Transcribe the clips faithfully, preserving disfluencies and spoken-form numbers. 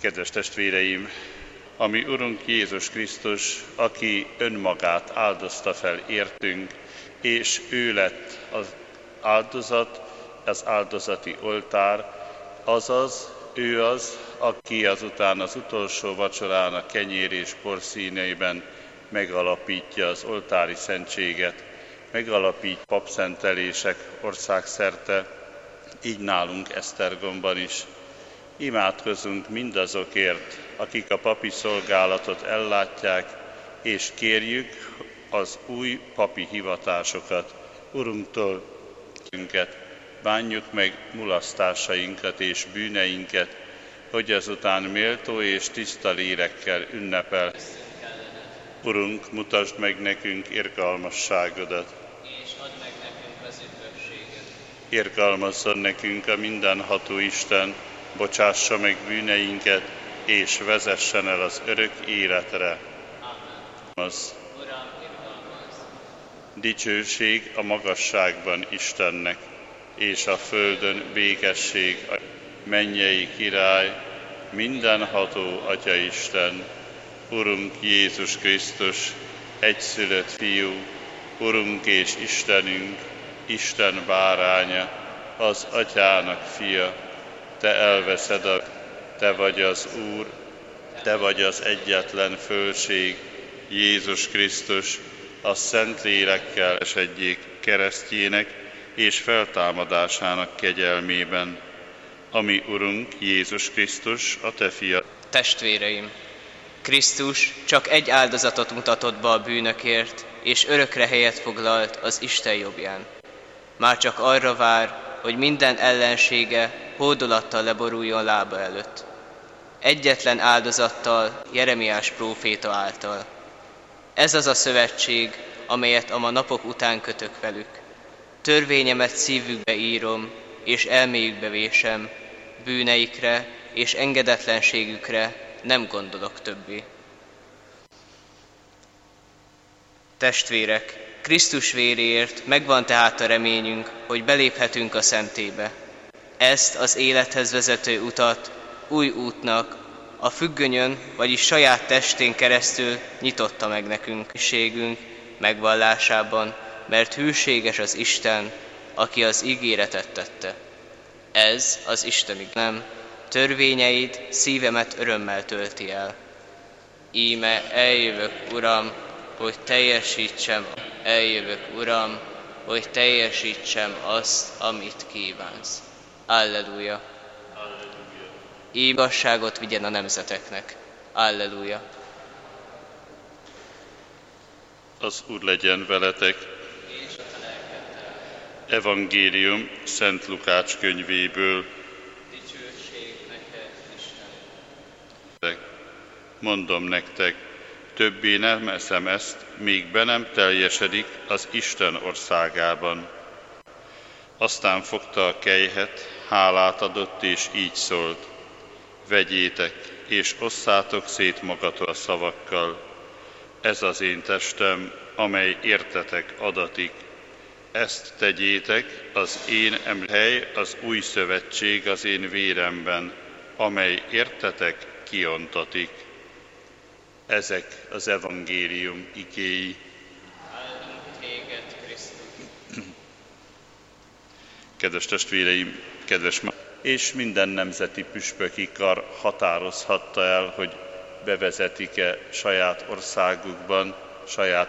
Kedves testvéreim, ami Urunk Jézus Krisztus, aki önmagát áldozta fel értünk, és ő lett az áldozat, az áldozati oltár, azaz ő az, aki azután az utolsó vacsorán a kenyér és bor színeiben megalapítja az oltári szentséget, megalapít papszentelések országszerte, így nálunk Esztergomban is. Imádkozzunk mindazokért, akik a papi szolgálatot ellátják, és kérjük az új papi hivatásokat Urunktól, bánjuk meg mulasztásainkat és bűneinket, hogy azután méltó és tiszta lélekkel ünnepel. Urunk, mutasd meg nekünk irgalmasságodat, és add meg nekünk az üdvösséget. Irgalmazzon nekünk a mindenható Isten, bocsássa meg bűneinket, és vezessen el az örök életre. Amen. Uram, irgalmazz! Dicsőség a magasságban Istennek, és a földön békesség a mennyei király, mindenható Atyaisten, Urunk Jézus Krisztus, egyszülött Fiú, Urunk és Istenünk, Isten báránya, az Atyának fia, Te elveszed a, Te vagy az Úr, Te vagy az egyetlen fölség, Jézus Krisztus, a Szentlélekkel esedjék keresztjének és feltámadásának kegyelmében, ami Urunk Jézus Krisztus, a Te fiad. Testvéreim, Krisztus csak egy áldozatot mutatott be a bűnökért, és örökre helyet foglalt az Isten jobbján. Már csak arra vár, hogy minden ellensége hódolattal leboruljon lába előtt. Egyetlen áldozattal, Jeremiás próféta által. Ez az a szövetség, amelyet a ma napok után kötök velük. Törvényemet szívükbe írom, és elméjükbe vésem, bűneikre és engedetlenségükre nem gondolok többé. Testvérek, Krisztus véréért megvan tehát a reményünk, hogy beléphetünk a szentébe. Ezt az élethez vezető utat új útnak, a függönyön, vagyis saját testén keresztül nyitotta meg nekünk hűségünk megvallásában, mert hűséges az Isten, aki az ígéretet tette. Ez az Isten nem, törvényeid szívemet örömmel tölti el. Íme eljövök, Uram, hogy teljesítsem, eljövök, Uram, hogy teljesítsem azt, amit kívánsz. Alleluja! Igazságot vigyen a nemzeteknek. Alleluja! Az Úr legyen veletek. Evangélium Szent Lukács könyvéből. Dicsőség neked, Isten! Mondom nektek, többé nem eszem ezt, míg be nem teljesedik az Isten országában. Aztán fogta a kelyhet, hálát adott, és így szólt: vegyétek, és osszátok szét magatok a szavakkal. Ez az én testem, amely értetek adatik. Ezt tegyétek, az én emléhely, az új szövetség az én véremben, amely értetek kiontatik. Ezek az evangélium igéi. Áldunk téged, Krisztus! Kedves testvéreim, kedves má... és minden nemzeti püspöki kar határozhatta el, hogy bevezetik-e saját országukban, saját...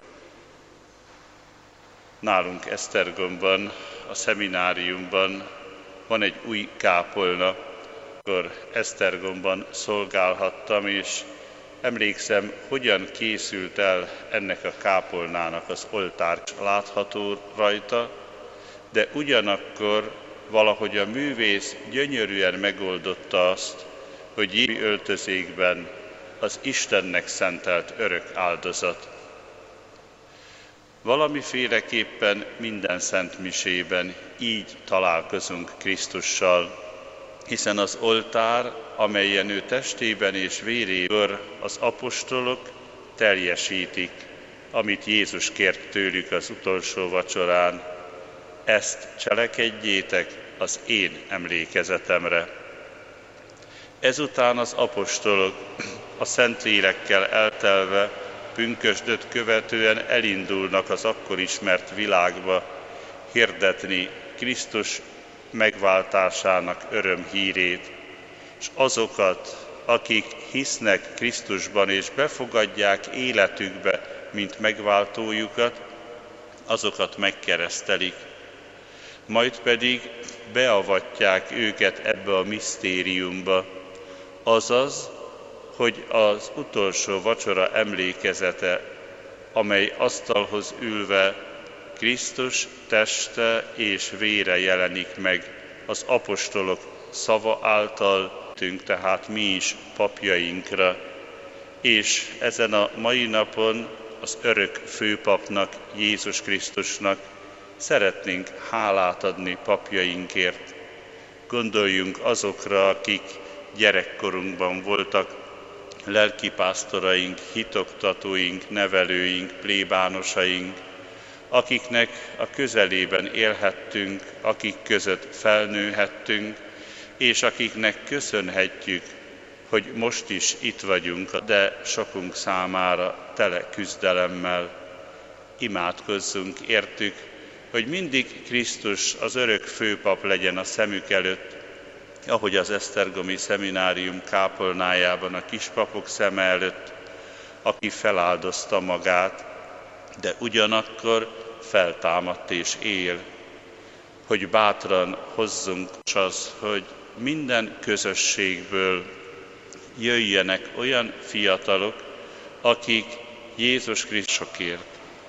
Nálunk Esztergomban, a szemináriumban van egy új kápolna, akkor Esztergomban szolgálhattam, és emlékszem, hogyan készült el ennek a kápolnának az oltár, látható rajta, de ugyanakkor valahogy a művész gyönyörűen megoldotta azt, hogy így öltözékben az Istennek szentelt örök áldozat. Valamiféleképpen minden szent misében így találkozunk Krisztussal, hiszen az oltár, amelyen ő testében és véréből az apostolok teljesítik, amit Jézus kért tőlük az utolsó vacsorán. Ezt cselekedjétek az én emlékezetemre. Ezután az apostolok a Szentlélekkel eltelve, pünkösdöt követően elindulnak az akkor ismert világba hirdetni Krisztus megváltásának örömhírét, és azokat, akik hisznek Krisztusban és befogadják életükbe, mint megváltójukat, azokat megkeresztelik. Majd pedig beavatják őket ebbe a misztériumba, azaz, hogy az utolsó vacsora emlékezete, amely asztalhoz ülve Krisztus teste és vére jelenik meg az apostolok szava által, tehát mi is papjainkra, és ezen a mai napon az örök főpapnak, Jézus Krisztusnak szeretnénk hálát adni papjainkért. Gondoljunk azokra, akik gyerekkorunkban voltak lelkipásztoraink, hitoktatóink, nevelőink, plébánosaink, akiknek a közelében élhettünk, akik között felnőhettünk, és akiknek köszönhetjük, hogy most is itt vagyunk, de sokunk számára tele küzdelemmel. Imádkozzunk értük, hogy mindig Krisztus az örök főpap legyen a szemük előtt, ahogy az esztergomi szeminárium kápolnájában a kispapok szeme előtt, aki feláldozta magát, de ugyanakkor feltámadt és él, hogy bátran hozzunk az, hogy minden közösségből jöjjenek olyan fiatalok, akik Jézus Krisztusokért.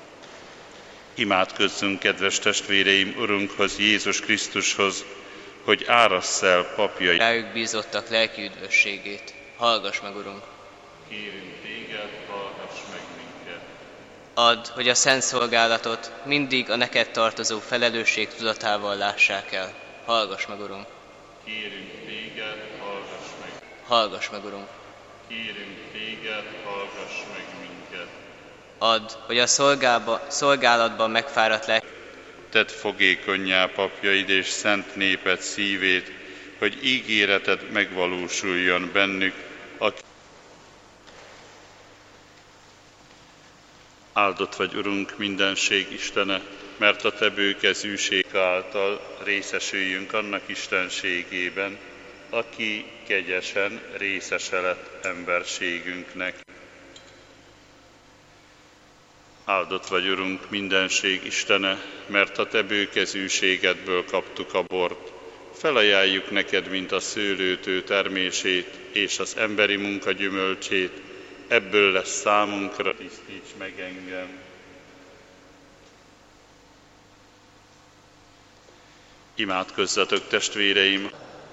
Imádkozzunk, kedves testvéreim, Urunkhoz, Jézus Krisztushoz, hogy árassz el papjai. Rájuk bízottak lelki üdvösségét. Hallgass meg, Urunk! Kérünk téged, hallgass meg minket! Add, hogy a szent szolgálatot mindig a neked tartozó felelősség tudatával lássák el. Hallgass meg, Urunk! Kérünk téged, hallgass meg! Hallgass meg, Urunk! Kérünk téged, hallgass meg minket! Add, hogy a szolgába, szolgálatban megfáradt lelki Tedd fogékonnyá papjaid és szent néped szívét, hogy ígéreted megvalósuljon bennük, aki... Áldott vagy, Urunk, mindenség Istene, mert a Te bőkezűség által részesüljünk annak istenségében, aki kegyesen részese lett emberségünknek. Áldott vagy, Urunk, mindenség Istene, mert a Te bőkezűségedből kaptuk a bort. Felajánljuk neked, mint a szőlőtő termését és az emberi munka gyümölcsét, ebből lesz számunkra, tisztíts meg engem. Imádkozzatok, testvéreim!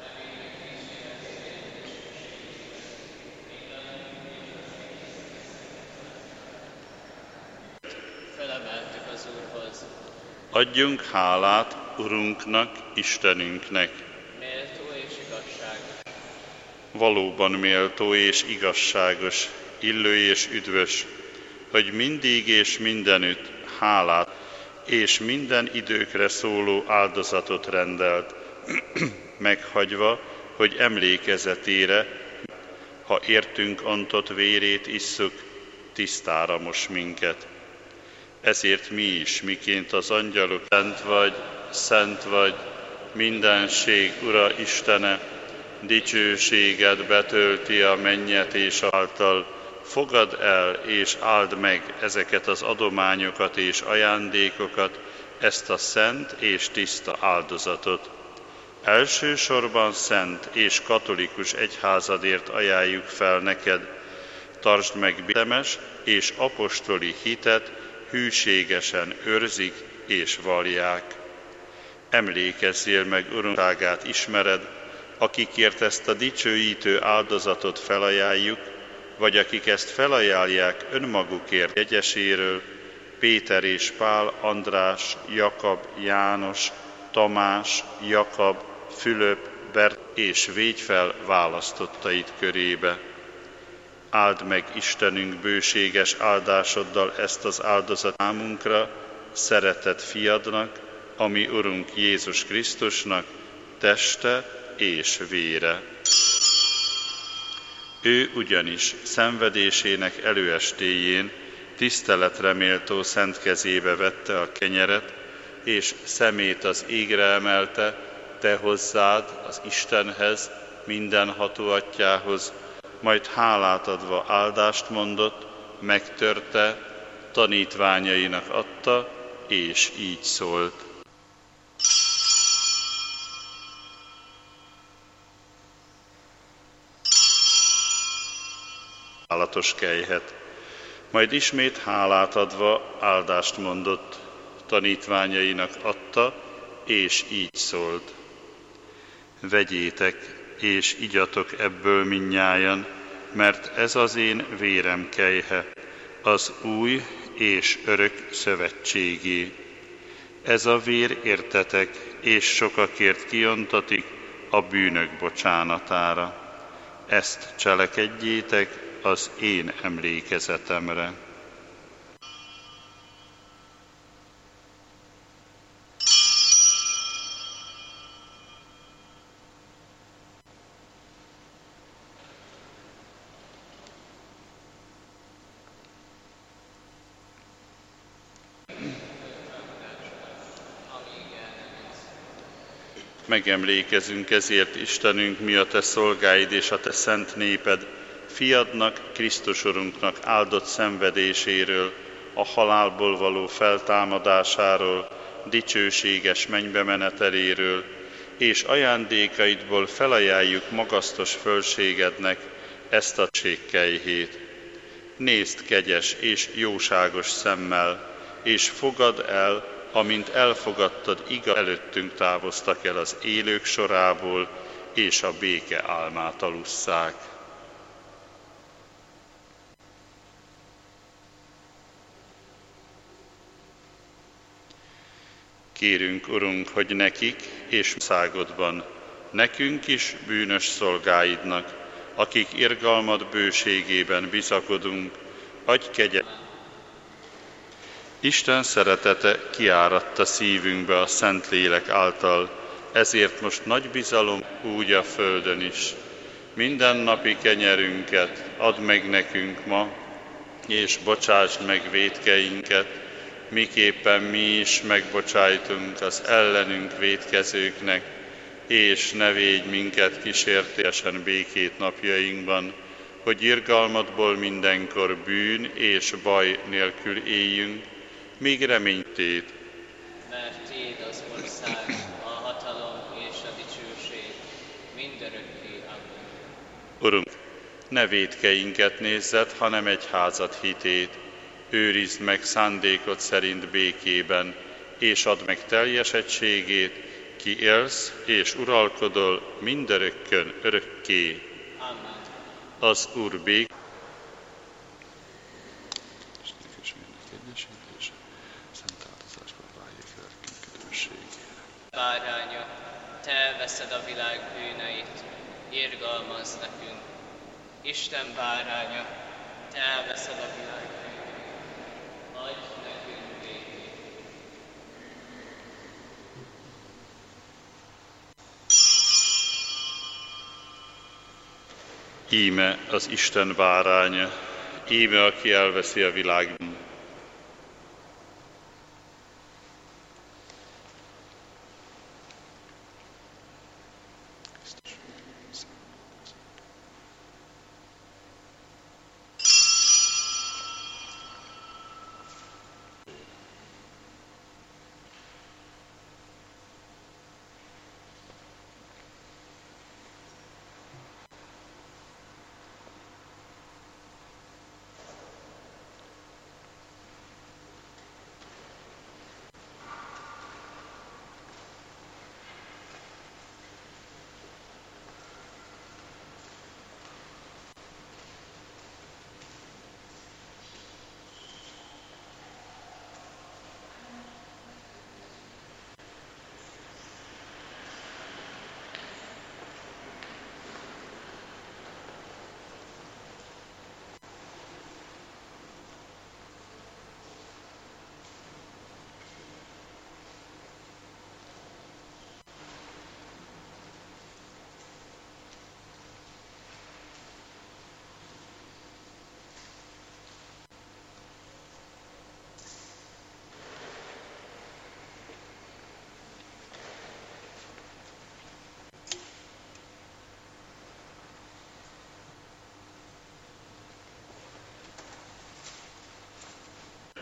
felemeltük az Úrhoz. Adjunk hálát Urunknak, Istenünknek. Méltó és igazságos. Valóban méltó és igazságos, illő és üdvös, hogy mindig és mindenütt hálát és minden időkre szóló áldozatot rendelt, meghagyva, hogy emlékezetére, ha értünk ontott vérét isszuk, tisztára mos minket. Ezért mi is, miként az angyalok, szent vagy, szent vagy, mindenség Ura Istene, dicsőséged betölti a mennyet és által, fogadd el és áld meg ezeket az adományokat és ajándékokat, ezt a szent és tiszta áldozatot. Elsősorban szent és katolikus egyházadért ajánljuk fel neked, tartsd meg temes és apostoli hitet, hűségesen őrzik és vallják. Emlékezzél meg Urunkságát ismered, akikért ezt a dicsőítő áldozatot felajánljuk, vagy akik ezt felajánlják önmagukért jegyeséről, Péter és Pál, András, Jakab, János, Tamás, Jakab, Fülöp, Bert, és védj fel választottaid körébe. Áld meg Istenünk bőséges áldásoddal ezt az áldozat számunkra, szeretett fiadnak, ami Urunk Jézus Krisztusnak, teste és vére. Ő ugyanis szenvedésének előestéjén tiszteletre méltó szent kezébe vette a kenyeret, és szemét az égre emelte, te hozzád, az Istenhez, mindenható Atyához, majd hálát adva áldást mondott, megtörte, tanítványainak adta, és így szólt. Állatos kejhet. Majd ismét hálát adva áldást mondott, tanítványainak adta, és így szólt. Vegyétek, és igyatok ebből mindnyájan, mert ez az én vérem kejhe, az új és örök szövetségé. Ez a vér értetek, és sokakért kiontatik a bűnök bocsánatára. Ezt cselekedjétek az én emlékezetemre. Megemlékezünk ezért, Istenünk, mi a te szolgáid és a te szent néped, fiadnak, Krisztus Urunknak áldott szenvedéséről, a halálból való feltámadásáról, dicsőséges mennybe meneteléről, és ajándékaidból felajánljuk magasztos fölségednek ezt a kejhét. Nézd kegyes és jóságos szemmel, és fogadd el, amint elfogadtad, iga előttünk távoztak el az élők sorából, és a béke álmát alusszák. Kérünk, Urunk, hogy nekik és országodban, nekünk is bűnös szolgáidnak, akik irgalmad bőségében bizakodunk, adj kegyet. Isten szeretete kiáradta szívünkbe a Szentlélek által, ezért most nagy bizalom úgy a földön is. Mindennapi kenyerünket add meg nekünk ma, és bocsásd meg vétkeinket, miképpen mi is megbocsájtunk az ellenünk vétkezőknek, és ne védj minket kísértésen békét napjainkban, hogy irgalmadból mindenkor bűn és baj nélkül éljünk, míg reménytét. Mert tiéd az ország, a hatalom és a dicsőség mindörökké. Amen. Urunk, ne vétkeinket nézzed, hanem egyházad hitét. Őrizd meg szándékod szerint békében, és add meg teljes egységét, ki élsz és uralkodol mindörökkön örökké. Amen. Az Úr bék. Báránya, te elveszed a világ bűneit, irgalmazz nekünk. Isten báránya, te elveszed a világ bűneit, adj nekünk békét. Íme az Isten báránya, íme aki elveszi a világ bűneit.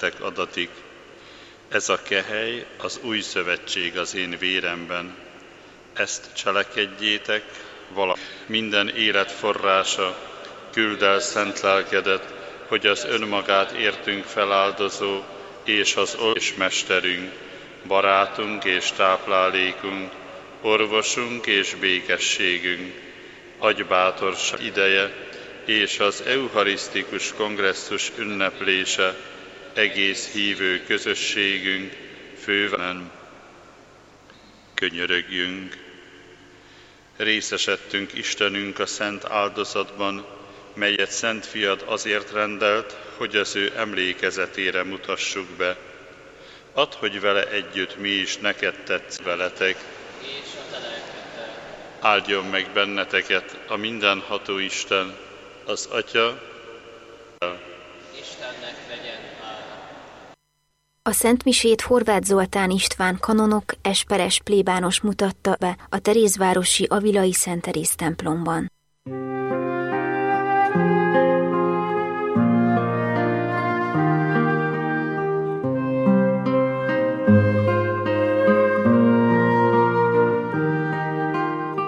értetek adatik. Ez a kehely, az új szövetség az én véremben. Ezt cselekedjétek, vala minden élet forrása, küld el szent lelkedet, hogy az önmagát értünk feláldozó, és az és mesterünk, barátunk és táplálékunk, orvosunk és békességünk, adj bátorság ideje, és az eucharisztikus kongresszus ünneplése, egész hívő közösségünk főven. Könyörögjünk! Részesedtünk Istenünk a szent áldozatban, melyet Szent Fiad azért rendelt, hogy az ő emlékezetére mutassuk be. Add, hogy vele együtt mi is neked tetsz veletek, és a te lelkeddel. Áldjon meg benneteket a mindenható Isten, az Atya, Istennek legyen hála. A szentmisét Horváth Zoltán István kanonok esperes plébános mutatta be a Terézvárosi Avilai Szent Teréz templomban.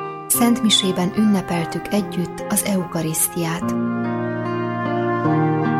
Szentmisében ünnepeltük együtt az eukarisztiát.